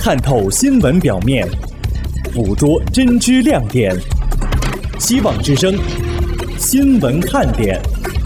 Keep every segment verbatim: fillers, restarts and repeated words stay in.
探透新闻表面，捕捉真知亮点。希望之声，新闻看点。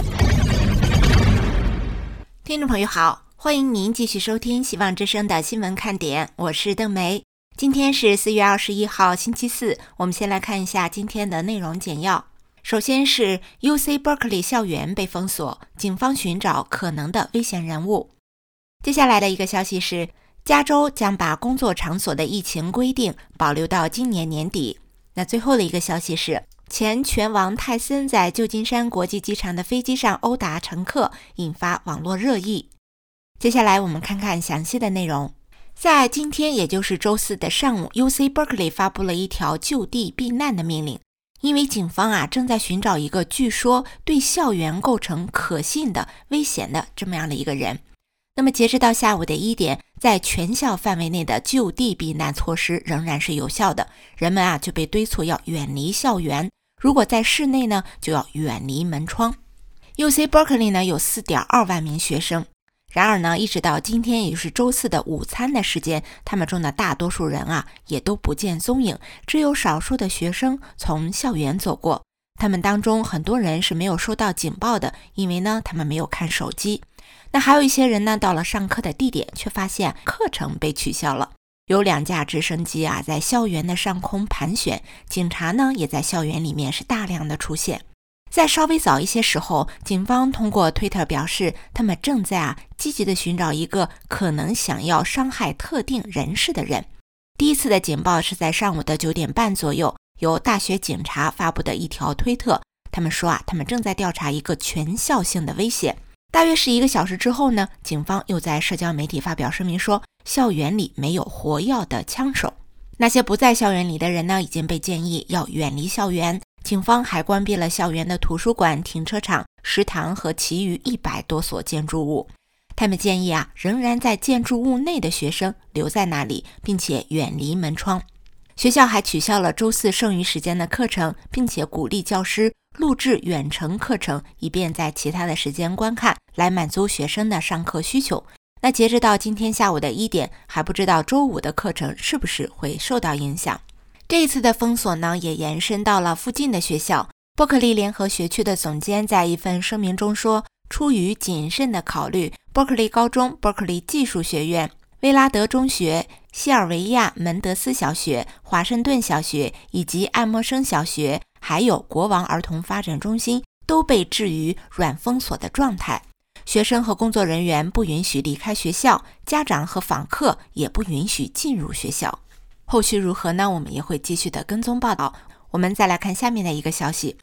听众朋友好，欢迎您继续收听希望之声的新闻看点，我是邓梅。今天是四月二十一号星期四，我们先来看一下今天的内容简要。首先是 U C Berkeley 校园被封锁，警方寻找可能的危险人物。接下来的一个消息是，加州将把工作场所的疫情规定保留到今年年底。那最后的一个消息是，前拳王泰森在旧金山国际机场的飞机上殴打乘客，引发网络热议。接下来我们看看详细的内容。在今天也就是周四的上午， U C Berkeley 发布了一条就地避难的命令，因为警方啊正在寻找一个据说对校园构成可信的危险的这么样的一个人。那么截止到下午的一点，在全校范围内的就地避难措施仍然是有效的，人们啊就被敦促要远离校园，如果在室内呢就要远离门窗。 U C Berkeley 呢有 四点二万名学生，然而呢一直到今天也就是周四的午餐的时间，他们中的大多数人啊也都不见踪影，只有少数的学生从校园走过。他们当中很多人是没有收到警报的，因为呢他们没有看手机。那还有一些人呢到了上课的地点，却发现课程被取消了。有两架直升机啊在校园的上空盘旋，警察呢也在校园里面是大量的出现。在稍微早一些时候，警方通过推特表示，他们正在啊积极的寻找一个可能想要伤害特定人士的人。第一次的警报是在上午的九点半左右，由大学警察发布的一条推特，他们说啊，他们正在调查一个全校性的威胁。大约是一个小时之后呢，警方又在社交媒体发表声明说，校园里没有活跃的枪手。那些不在校园里的人呢，已经被建议要远离校园。警方还关闭了校园的图书馆、停车场、食堂和其余一百多所建筑物。他们建议啊，仍然在建筑物内的学生留在那里，并且远离门窗。学校还取消了周四剩余时间的课程，并且鼓励教师录制远程课程，以便在其他的时间观看，来满足学生的上课需求。那截止到今天下午的一点，还不知道周五的课程是不是会受到影响。这一次的封锁呢，也延伸到了附近的学校。伯克利联合学区的总监在一份声明中说，出于谨慎的考虑，伯克利高中、伯克利技术学院、威拉德中学、西尔维亚门德斯小学、华盛顿小学以及爱默生小学，还有国王儿童发展中心都被置于软封锁的状态。学生和工作人员不允许离开学校，家长和访客也不允许进入学校。后续如何呢？我们也会继续的跟踪报道。我们再来看下面的一个消息。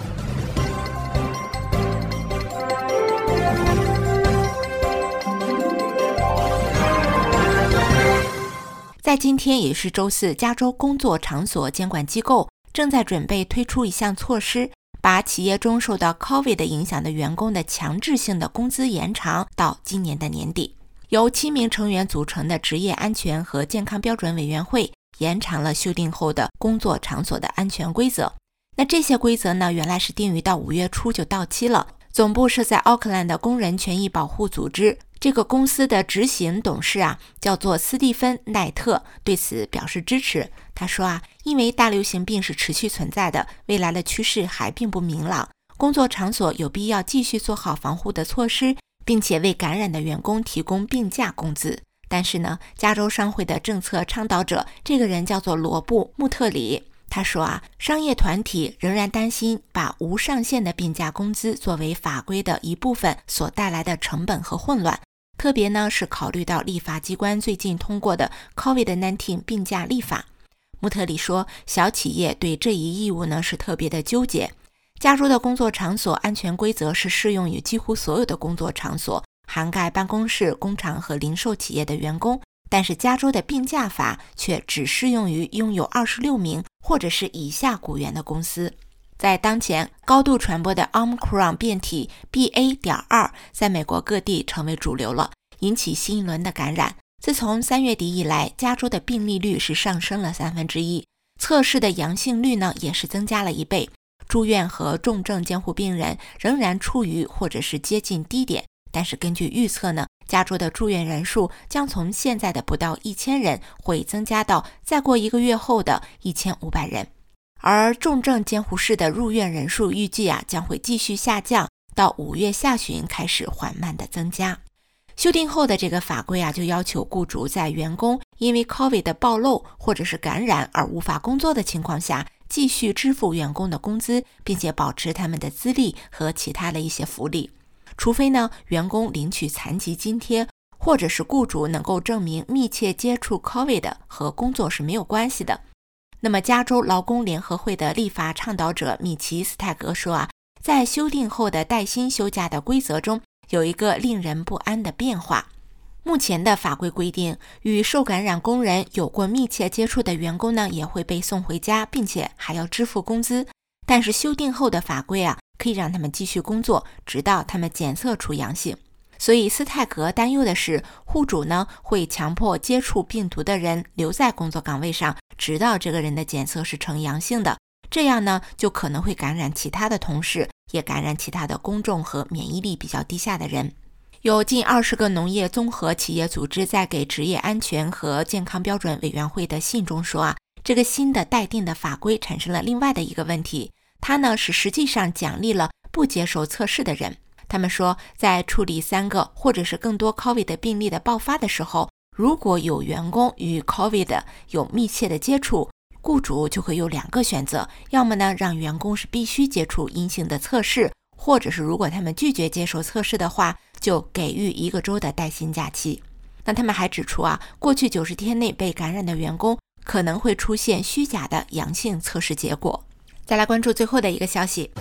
在今天也是周四，加州工作场所监管机构正在准备推出一项措施，把企业中受到 COVID 影响的员工的强制性的工资延长到今年的年底。由七名成员组成的职业安全和健康标准委员会延长了修订后的工作场所的安全规则。那这些规则呢，原来是定于到五月初就到期了。总部设在奥克兰的工人权益保护组织，这个公司的执行董事啊，叫做斯蒂芬·奈特，对此表示支持。他说啊，因为大流行病是持续存在的，未来的趋势还并不明朗，工作场所有必要继续做好防护的措施，并且为感染的员工提供病假工资。但是呢，加州商会的政策倡导者，这个人叫做罗布·穆特里，他说啊，商业团体仍然担心把无上限的病假工资作为法规的一部分所带来的成本和混乱，特别呢是考虑到立法机关最近通过的 COVID 十九 病假立法。穆特里说，小企业对这一义务呢是特别的纠结。加州的工作场所安全规则是适用于几乎所有的工作场所，涵盖办公室、工厂和零售企业的员工，但是加州的病假法却只适用于拥有二十六名或者是以下雇员的公司。在当前高度传播的 Omicron 变体 B A 点二 在美国各地成为主流了，引起新一轮的感染。自从三月底以来，加州的病例率是上升了三分之一，测试的阳性率呢也是增加了一倍。住院和重症监护病人仍然处于或者是接近低点， 但是根据预测呢，加州的住院人数将从现在的不到一千人会增加到再过一个月后的一千五百人。而重症监护室的入院人数预计啊将会继续下降，到五月下旬开始缓慢的增加。修订后的这个法规啊，就要求雇主在员工因为 COVID 的暴露或者是感染而无法工作的情况下，继续支付员工的工资，并且保持他们的资历和其他的一些福利。除非呢，员工领取残疾津贴，或者是雇主能够证明密切接触 COVID 和工作是没有关系的。那么加州劳工联合会的立法倡导者米奇斯泰格说啊，在修订后的带薪休假的规则中，有一个令人不安的变化。目前的法规规定，与受感染工人有过密切接触的员工呢，也会被送回家，并且还要支付工资。但是修订后的法规啊，可以让他们继续工作，直到他们检测出阳性。所以斯泰格担忧的是，户主呢会强迫接触病毒的人留在工作岗位上，直到这个人的检测是呈阳性的。这样呢，就可能会感染其他的同事，也感染其他的公众和免疫力比较低下的人。有近二十个农业综合企业组织在给职业安全和健康标准委员会的信中说啊，这个新的待定的法规产生了另外的一个问题，它呢是实际上奖励了不接受测试的人。他们说，在处理三个或者是更多 COVID 的病例的爆发的时候，如果有员工与 COVID 有密切的接触，雇主就会有两个选择，要么呢让员工是必须接触阴性的测试，或者是如果他们拒绝接受测试的话，就给予一个周的带薪假期。那他们还指出啊，过去九十天内被感染的员工可能会出现虚假的阳性测试结果。再来关注最后的一个消息。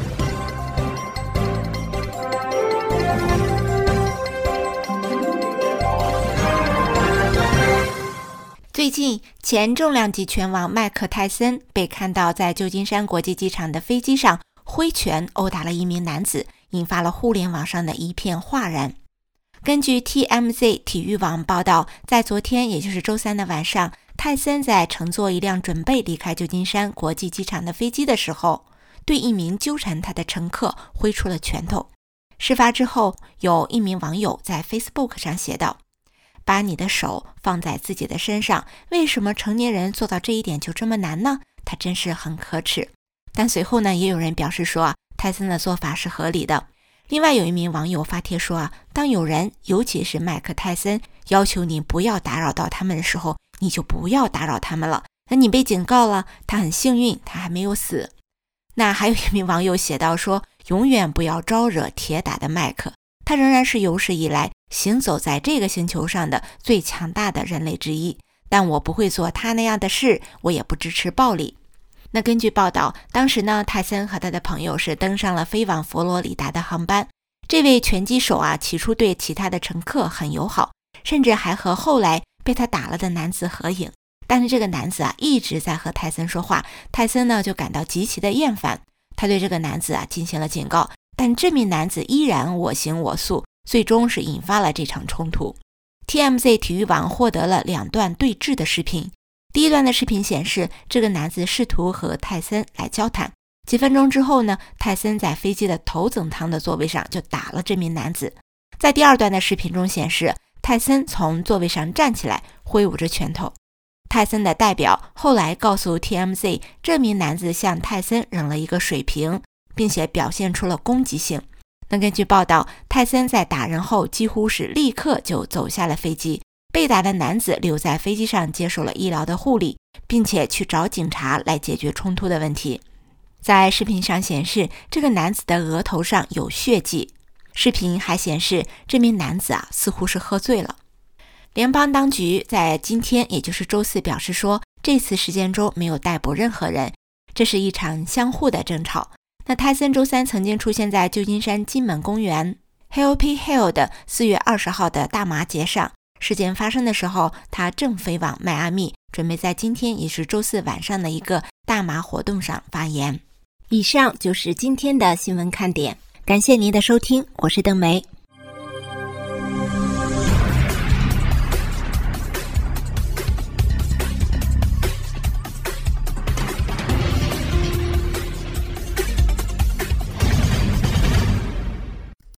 最近，前重量级拳王麦克泰森被看到在旧金山国际机场的飞机上挥拳殴打了一名男子，引发了互联网上的一片哗然。根据 T M Z 体育网报道，在昨天也就是周三的晚上，泰森在乘坐一辆准备离开旧金山国际机场的飞机的时候，对一名纠缠他的乘客挥出了拳头。事发之后，有一名网友在 Facebook 上写道，把你的手放在自己的身上，为什么成年人做到这一点就这么难呢？他真是很可耻。但随后呢，也有人表示说啊，泰森的做法是合理的。另外有一名网友发帖说啊，当有人，尤其是麦克泰森，要求你不要打扰到他们的时候，你就不要打扰他们了。那你被警告了，他很幸运，他还没有死。那还有一名网友写道说，永远不要招惹铁打的麦克，他仍然是有史以来行走在这个星球上的最强大的人类之一，但我不会做他那样的事，我也不支持暴力。那根据报道，当时呢，泰森和他的朋友是登上了飞往佛罗里达的航班。这位拳击手啊，起初对其他的乘客很友好，甚至还和后来被他打了的男子合影。但是这个男子啊，一直在和泰森说话，泰森呢就感到极其的厌烦，他对这个男子啊进行了警告，但这名男子依然我行我素，最终是引发了这场冲突。 T M Z 体育网获得了两段对峙的视频。第一段的视频显示，这个男子试图和泰森来交谈。几分钟之后呢，泰森在飞机的头等舱的座位上就打了这名男子。在第二段的视频中显示，泰森从座位上站起来，挥舞着拳头。泰森的代表后来告诉 T M Z， 这名男子向泰森扔了一个水瓶，并且表现出了攻击性。那根据报道，泰森在打人后几乎是立刻就走下了飞机，被打的男子留在飞机上接受了医疗的护理，并且去找警察来解决冲突的问题。在视频上显示，这个男子的额头上有血迹。视频还显示，这名男子啊似乎是喝醉了。联邦当局在今天，也就是周四表示说，这次事件中没有逮捕任何人，这是一场相互的争吵。那泰森周三曾经出现在旧金山金门公园 Happy Hill 的四月二十号的大麻节上。事件发生的时候，他正飞往迈阿密，准备在今天也是周四晚上的一个大麻活动上发言。以上就是今天的新闻看点，感谢您的收听，我是邓梅。